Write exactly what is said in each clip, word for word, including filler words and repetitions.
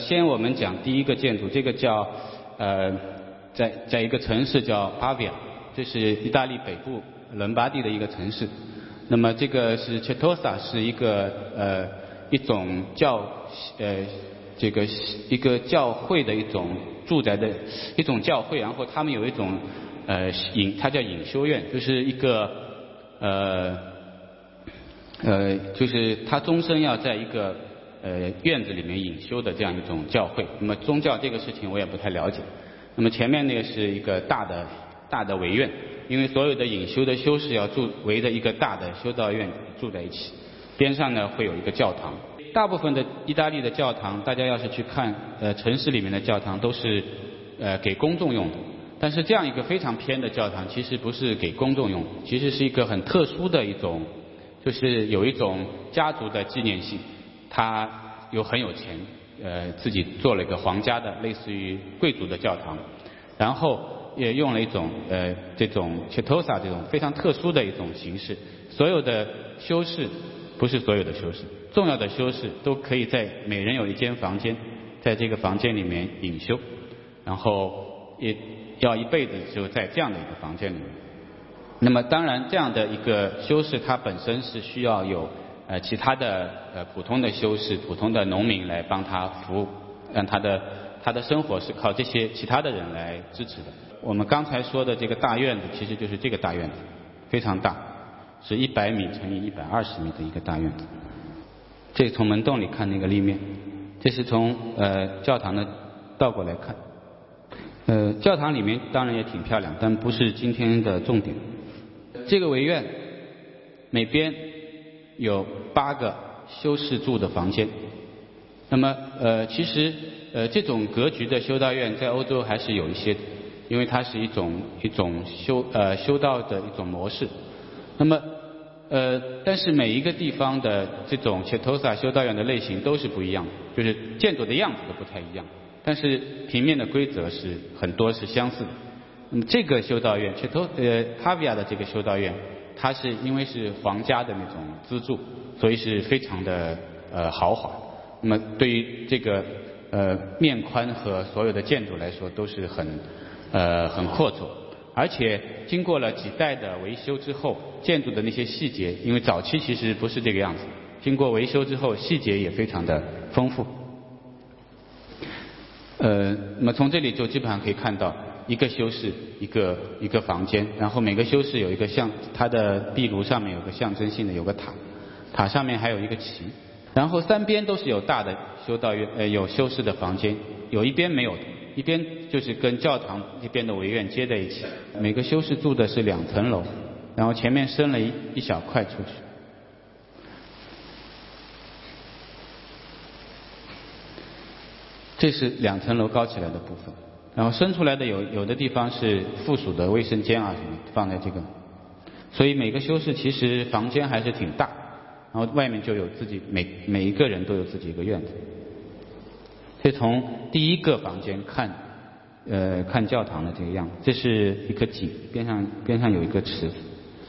先我们讲第一个建筑，这个叫呃，在在一个城市叫巴维亚，这是意大利北部伦巴第的一个城市。那么这个是 Certosa， 是一个呃一种教呃这个一个教会的一种住宅的一种教会，然后他们有一种呃隐，它叫隐修院，就是一个呃呃就是他终身要在一个呃院子里面隐修的这样一种教会。那么宗教这个事情我也不太了解。那么前面那个是一个大的大的围院，因为所有的隐修的修士要住围着一个大的修道院住在一起，边上呢会有一个教堂。大部分的意大利的教堂，大家要是去看呃城市里面的教堂都是呃给公众用的，但是这样一个非常偏的教堂其实不是给公众用，其实是一个很特殊的一种，就是有一种家族的纪念性，他有很有钱，呃自己做了一个皇家的类似于贵族的教堂，然后也用了一种呃这种 Certosa 这种非常特殊的一种形式，所有的修士，不是所有的修士，重要的修士都可以在每人有一间房间，在这个房间里面隐修，然后也要一辈子就在这样的一个房间里面。那么当然这样的一个修士他本身是需要有呃其他的呃普通的修士、普通的农民来帮他服务，让他的他的生活是靠这些其他的人来支持的。我们刚才说的这个大院子其实就是这个大院子，非常大，是一百米乘以一百二十米的一个大院子。这是从门洞里看那个立面，这是从呃教堂的倒过来看。呃，教堂里面当然也挺漂亮，但不是今天的重点。这个围院每边有八个修士住的房间。那么呃，其实呃这种格局的修道院在欧洲还是有一些的，因为它是一种一种修呃修道的一种模式。那么呃，但是每一个地方的这种 Certosa 修道院的类型都是不一样的，就是建筑的样子都不太一样，但是平面的规则是很多是相似的。那么这个修道院 Certosa 呃 Pavia 的这个修道院，它是因为是皇家的那种资助，所以是非常的呃豪华。那么对于这个呃面宽和所有的建筑来说都是很呃很阔绰，而且经过了几代的维修之后，建筑的那些细节，因为早期其实不是这个样子，经过维修之后细节也非常的丰富。呃，那么从这里就基本上可以看到一个修士一个一个房间，然后每个修士有一个像它的壁炉上面有个象征性的有个塔，塔上面还有一个旗，然后三边都是有大的修道院呃有修士的房间，有一边没有的，一边就是跟教堂这边的围院接在一起。每个修士住的是两层楼，然后前面伸了一一小块出去。这是两层楼高起来的部分，然后伸出来的有有的地方是附属的卫生间啊什么放在这个，所以每个修士其实房间还是挺大，然后外面就有自己每每一个人都有自己一个院子。这从第一个房间看呃看教堂的这个样子，这是一个井，边上边上有一个池子。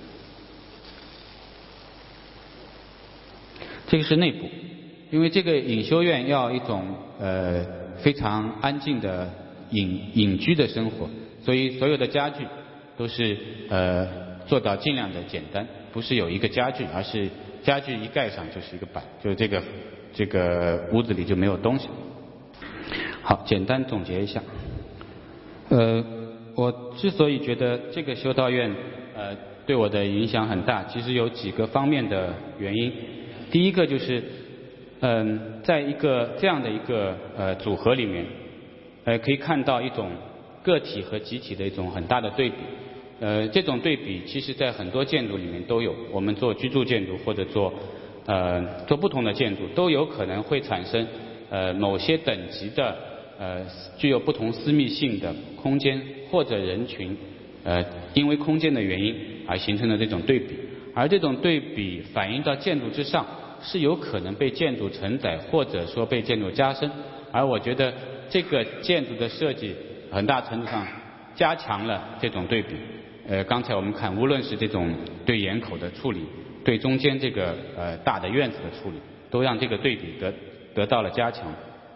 这个是内部，因为这个隐修院要一种呃非常安静的隐隐居的生活，所以所有的家具都是呃做到尽量的简单，不是有一个家具，而是家具一盖上就是一个板，就这个这个屋子里就没有东西。好，简单总结一下。呃，我之所以觉得这个修道院呃对我的影响很大，其实有几个方面的原因。第一个就是，嗯、呃，在一个这样的一个呃组合里面，呃，可以看到一种个体和集体的一种很大的对比。呃，这种对比其实在很多建筑里面都有，我们做居住建筑或者做呃做不同的建筑，都有可能会产生呃某些等级的呃具有不同私密性的空间或者人群，呃因为空间的原因而形成的这种对比，而这种对比反映到建筑之上，是有可能被建筑承载或者说被建筑加深，而我觉得这个建筑的设计很大程度上加强了这种对比。呃，刚才我们看，无论是这种对檐口的处理，对中间这个呃大的院子的处理，都让这个对比得得到了加强。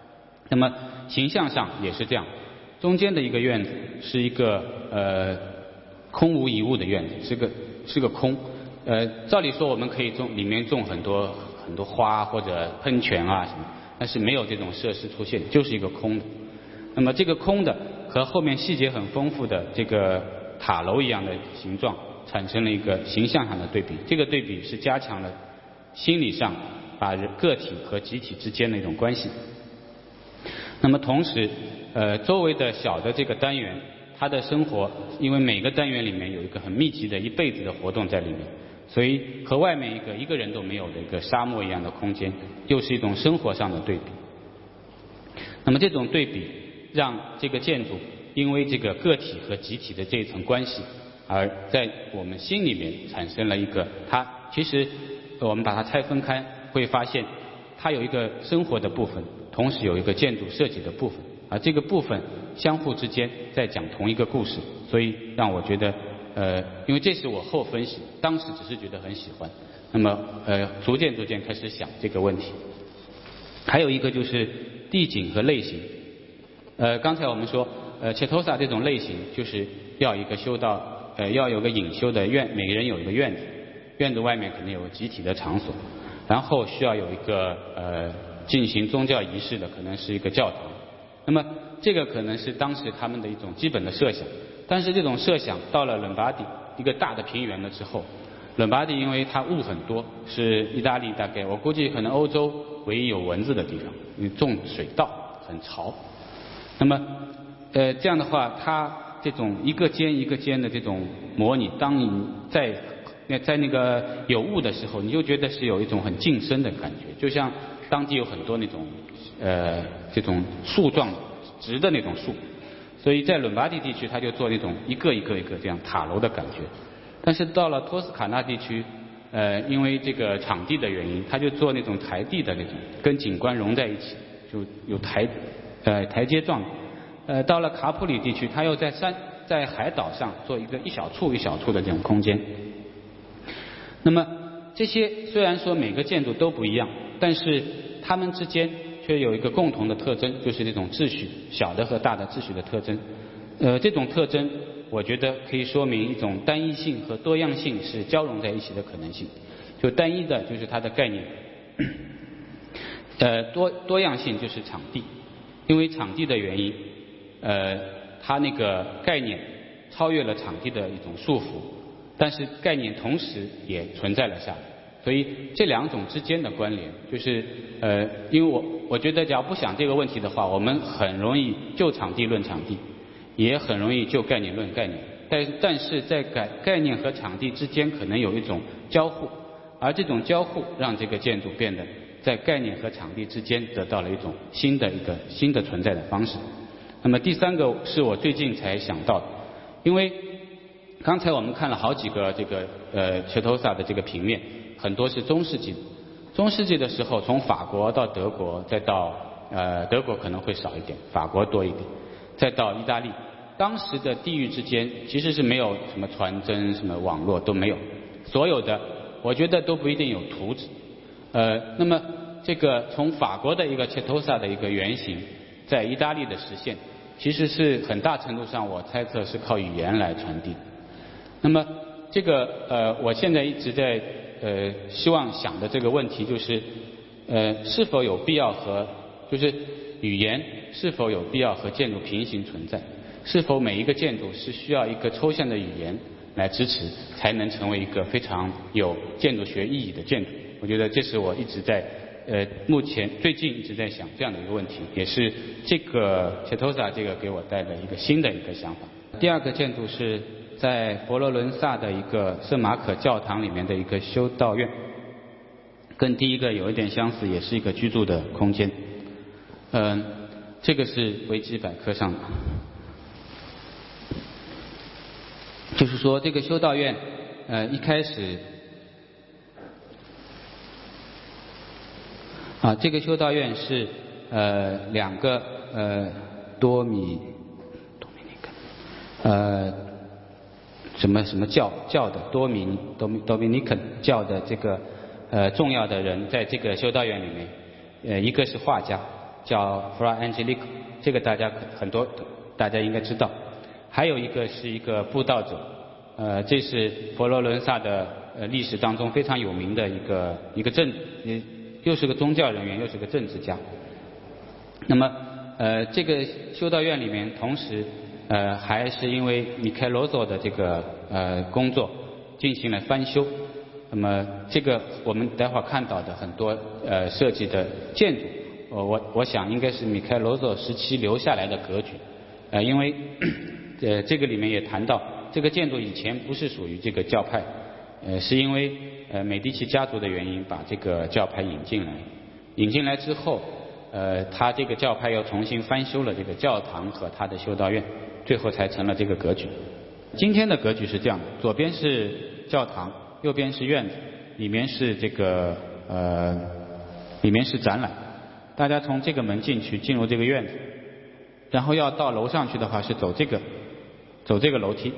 那么形象上也是这样，中间的一个院子是一个呃空无一物的院子，是个是个空。呃，照理说我们可以种里面种很多很多花或者喷泉啊什么，但是没有这种设施出现，就是一个空的。那么这个空的和后面细节很丰富的这个塔楼一样的形状，产生了一个形象上的对比。这个对比是加强了心理上把人个体和集体之间的一种关系。那么同时，呃，周围的小的这个单元，它的生活，因为每个单元里面有一个很密集的一辈子的活动在里面，所以和外面一个一个人都没有的一个沙漠一样的空间，又是一种生活上的对比。那么这种对比，让这个建筑因为这个个体和集体的这一层关系，而在我们心里面产生了一个，它其实我们把它拆分开，会发现它有一个生活的部分，同时有一个建筑设计的部分，而这个部分相互之间在讲同一个故事，所以让我觉得，呃，因为这是我后分析，当时只是觉得很喜欢，那么呃，逐渐逐渐开始想这个问题。还有一个就是地景和类型，呃，刚才我们说，呃，切托萨这种类型就是要一个修道，呃，要有个隐修的院，每个人有一个院子，院子外面可能有个集体的场所，然后需要有一个呃进行宗教仪式的，可能是一个教堂。那么这个可能是当时他们的一种基本的设想，但是这种设想到了伦巴第一个大的平原了之后，伦巴第因为它雾很多，是意大利大概我估计可能欧洲唯一有蚊子的地方，因为种水稻很潮。那么呃这样的话，它这种一个间一个间的这种模拟，当你在在那个有雾的时候，你就觉得是有一种很近身的感觉，就像当地有很多那种呃这种树状直的那种树，所以在伦巴第地区它就做那种一个一个一个这样塔楼的感觉。但是到了托斯卡纳地区，呃因为这个场地的原因，它就做那种台地的那种，跟景观融在一起，就有台呃台阶状。呃到了卡普里地区，它又在山在海岛上做一个一小处一小处的这种空间。那么这些虽然说每个建筑都不一样，但是它们之间却有一个共同的特征，就是这种秩序，小的和大的秩序的特征。呃，这种特征我觉得可以说明一种单一性和多样性是交融在一起的可能性。就单一的就是它的概念，呃，多多样性就是场地，因为场地的原因，呃，它那个概念超越了场地的一种束缚。但是概念同时也存在了下来，所以这两种之间的关联，就是呃，因为我我觉得，只要不想这个问题的话，我们很容易就场地论场地，也很容易就概念论概念。但但是在概概念和场地之间，可能有一种交互，而这种交互让这个建筑变得在概念和场地之间得到了一种新的一个新的存在的方式。那么第三个是我最近才想到的，因为刚才我们看了好几个这个呃切托萨的这个平面，很多是中世纪。中世纪的时候，从法国到德国，再到呃德国可能会少一点，法国多一点，再到意大利。当时的地域之间其实是没有什么传真、什么网络都没有，所有的我觉得都不一定有图纸。呃，那么这个从法国的一个切托萨的一个原型，在意大利的实现，其实是很大程度上我猜测是靠语言来传递。那么这个呃，我现在一直在呃希望想的这个问题就是，呃，是否有必要和就是语言是否有必要和建筑平行存在？是否每一个建筑是需要一个抽象的语言来支持，才能成为一个非常有建筑学意义的建筑？我觉得这是我一直在呃目前最近一直在想这样的一个问题，也是这个切托萨这个给我带来一个新的一个想法。第二个建筑是在佛罗伦萨的一个圣马可教堂里面的一个修道院，跟第一个有一点相似，也是一个居住的空间。嗯、呃，这个是维基百科上的，就是说这个修道院，呃，一开始啊，这个修道院是呃两个呃多米多米尼克呃。什么什么教教的多米多米多米尼肯教的这个呃重要的人在这个修道院里面，呃一个是画家， 叫 Fra Angelico， 这个大家很多大家应该知道。还有一个是一个布道者，呃，这是佛罗伦萨的呃历史当中非常有名的一个一个政，又是个宗教人员，又是个政治家。那么呃，这个修道院里面，同时呃还是因为米开罗佐的这个呃工作进行了翻修。那么这个我们待会儿看到的很多呃设计的建筑，我我我想应该是米开罗佐时期留下来的格局，呃，因为呃这个里面也谈到，这个建筑以前不是属于这个教派，呃是因为呃美第奇家族的原因把这个教派引进来，引进来之后，呃他这个教派又重新翻修了这个教堂和他的修道院，最后才成了这个格局。今天的格局是这样的，左边是教堂，右边是院子，里面是这个呃，里面是展览。大家从这个门进去，进入这个院子，然后要到楼上去的话是走这个，走这个楼梯，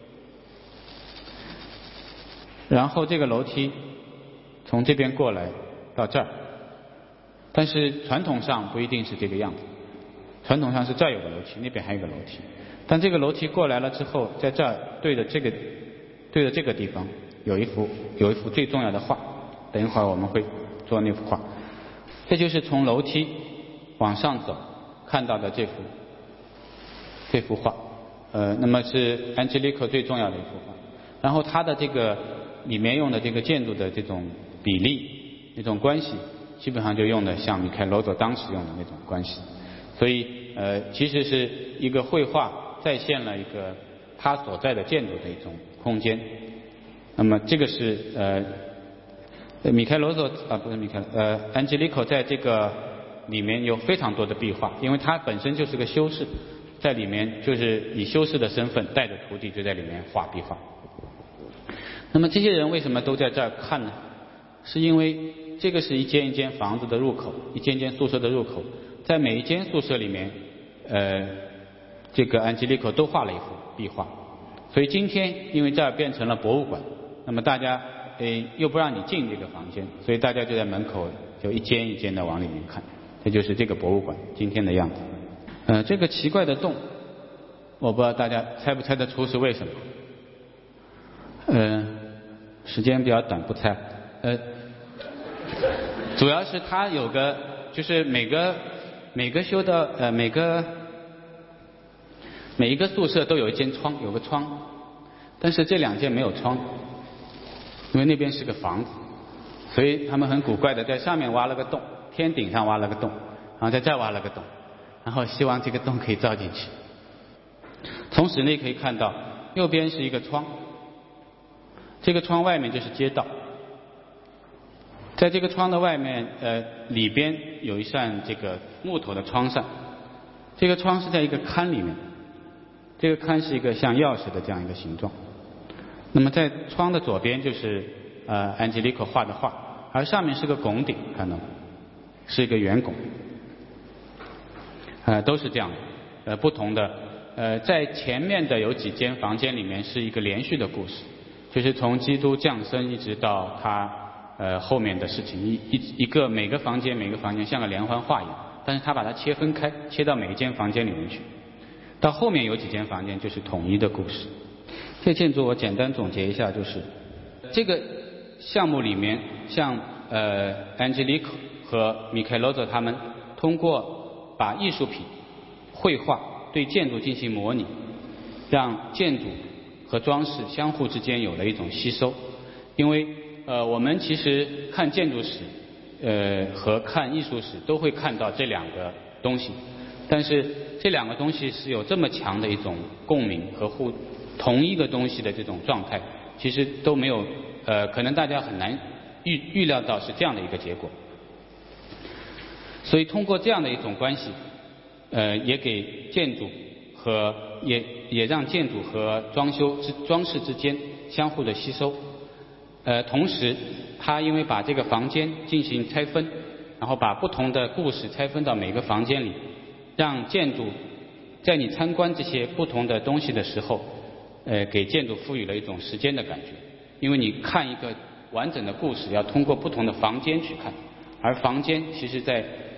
然后这个楼梯从这边过来到这儿，但是传统上不一定是这个样子，传统上是这儿有个楼梯，那边还有个楼梯，但这个楼梯过来了之后，在这儿对着这个对着这个地方。有一幅有一幅最重要的画，等一会儿我们会做那幅画。这就是从楼梯往上走看到的这幅这幅画，呃，那么是 Angelico 最重要的一幅画。然后它的这个里面用的这个建筑的这种比例、那种关系，基本上就用的像米开罗佐当时用的那种关系。所以呃，其实是一个绘画再现了一个他所在的建筑的一种空间。那么这个是呃，米开罗佐啊不是米开呃 Angelico 在这个里面有非常多的壁画，因为他本身就是个修士，在里面就是以修士的身份带着徒弟就在里面画壁画。那么这些人为什么都在这儿看呢？是因为这个是一间一间房子的入口，一间间宿舍的入口，在每一间宿舍里面，呃，这个 Angelico 都画了一幅壁画，所以今天因为这儿变成了博物馆。那么大家诶又不让你进这个房间，所以大家就在门口就一间一间的往里面看，这就是这个博物馆今天的样子。呃，这个奇怪的洞，我不知道大家猜不猜得出是为什么？呃，时间比较短，不猜。呃，主要是它有个，就是每个每个修的呃每个每一个宿舍都有一间窗，有个窗，但是这两间没有窗。因为那边是个房子，所以他们很古怪的在上面挖了个洞，天顶上挖了个洞，然后在这儿挖了个洞，然后希望这个洞可以照进去。从室内可以看到，右边是一个窗，这个窗外面就是街道，在这个窗的外面，呃，里边有一扇这个木头的窗扇，这个窗是在一个龛里面，这个龛是一个像钥匙的这样一个形状。那么在窗的左边就是呃 Angelico 画的画，而上面是个拱顶，看到吗？是一个圆拱，呃都是这样的，呃不同的呃在前面的有几间房间里面是一个连续的故事，就是从基督降生一直到他呃后面的事情，一一一个每个房间每个房间像个连环画一样，但是他把它切分开，切到每一间房间里面去，到后面有几间房间就是统一的故事。这建筑我简单总结一下，就是这个项目里面，像呃 Angelico 和米开罗佐他们通过把艺术品、绘画对建筑进行模拟，让建筑和装饰相互之间有了一种吸收。因为呃我们其实看建筑史呃和看艺术史都会看到这两个东西，但是这两个东西是有这么强的一种共鸣和互同一个东西的这种状态，其实都没有呃，可能大家很难预预料到是这样的一个结果。所以通过这样的一种关系，呃，也给建筑和也也让建筑和装修之装饰之间相互的吸收。呃，同时它因为把这个房间进行拆分，然后把不同的故事拆分到每个房间里，让建筑在你参观这些不同的东西的时候，呃，给建筑赋予了一种时间的感觉。因为你看一个完整的故事要通过不同的房间去看，而房间其实在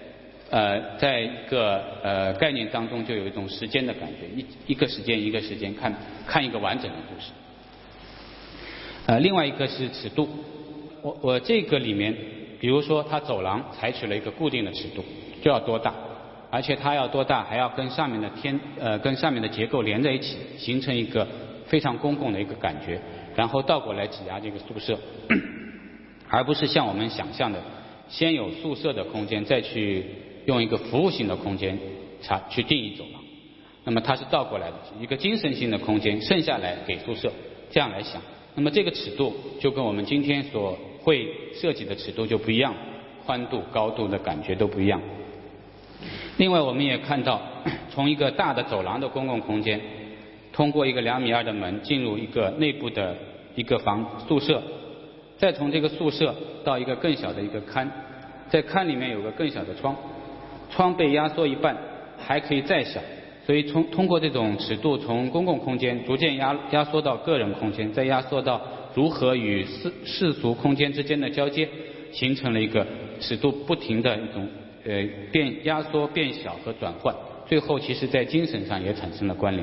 呃，在一个呃概念当中就有一种时间的感觉，一一个时间一个时间看看一个完整的故事。呃，另外一个是尺度，我我这个里面，比如说它走廊采取了一个固定的尺度，就要多大，而且它要多大还要跟上面的天呃跟上面的结构连在一起，形成一个非常公共的一个感觉，然后倒过来挤压这个宿舍，而不是像我们想象的，先有宿舍的空间，再去用一个服务性的空间查去定义走廊。那么它是倒过来的，一个精神性的空间，剩下来给宿舍，这样来想。那么这个尺度就跟我们今天所会设计的尺度就不一样，宽度、高度的感觉都不一样。另外我们也看到，从一个大的走廊的公共空间，通过一个两米二的门进入一个内部的一个房宿舍，再从这个宿舍到一个更小的一个龛，在龛里面有个更小的窗，窗被压缩一半，还可以再小。所以从通过这种尺度，从公共空间逐渐压压缩到个人空间，再压缩到如何与世世俗空间之间的交接，形成了一个尺度不停的一种呃变压缩、变小和转换，最后其实在精神上也产生了关联。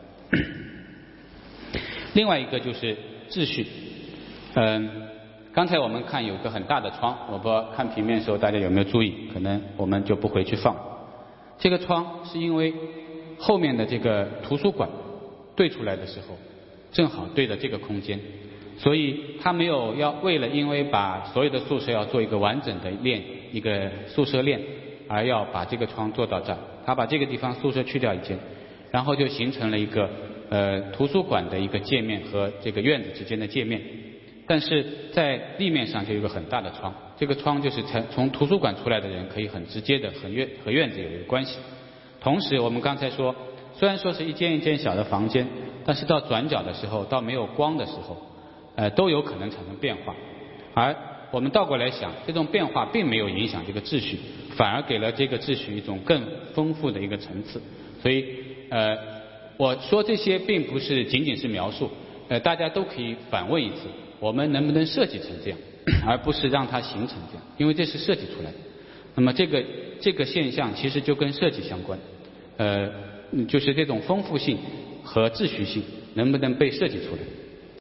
另外一个就是秩序，嗯、呃，刚才我们看有个很大的窗，我不知道看平面的时候大家有没有注意，可能我们就不回去放。这个窗是因为后面的这个图书馆对出来的时候，正好对着这个空间，所以他没有要为了因为把所有的宿舍要做一个完整的链，一个宿舍链，而要把这个窗做到这儿。他把这个地方宿舍去掉一间，然后就形成了一个呃图书馆的一个界面和这个院子之间的界面。但是在立面上就有一个很大的窗，这个窗就是从图书馆出来的人可以很直接的和院和院子有一个关系。同时我们刚才说，虽然说是一间一间小的房间，但是到转角的时候，到没有光的时候，呃，都有可能产生变化。而我们倒过来想，这种变化并没有影响这个秩序，反而给了这个秩序一种更丰富的一个层次。所以，呃，我说这些并不是仅仅是描述，呃，大家都可以反问一次，我们能不能设计成这样，而不是让它形成这样，因为这是设计出来的。那么这个这个现象其实就跟设计相关。呃，就是这种丰富性和秩序性能不能被设计出来？